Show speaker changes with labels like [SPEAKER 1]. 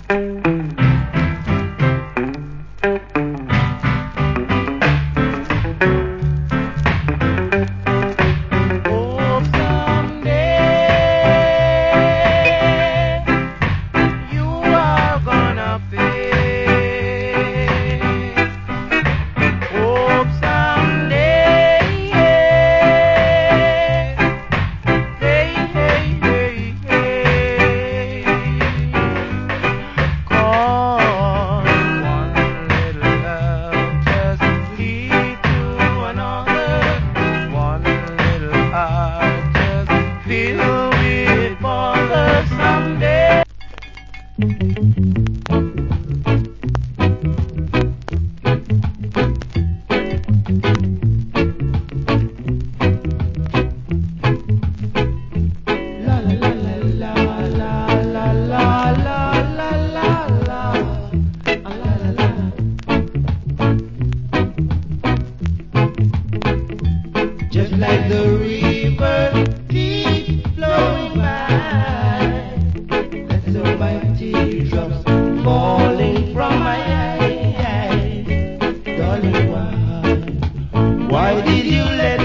[SPEAKER 1] Just like the river keep flowing by, that's so my teardrops falling from my eyes. Darling, why did you let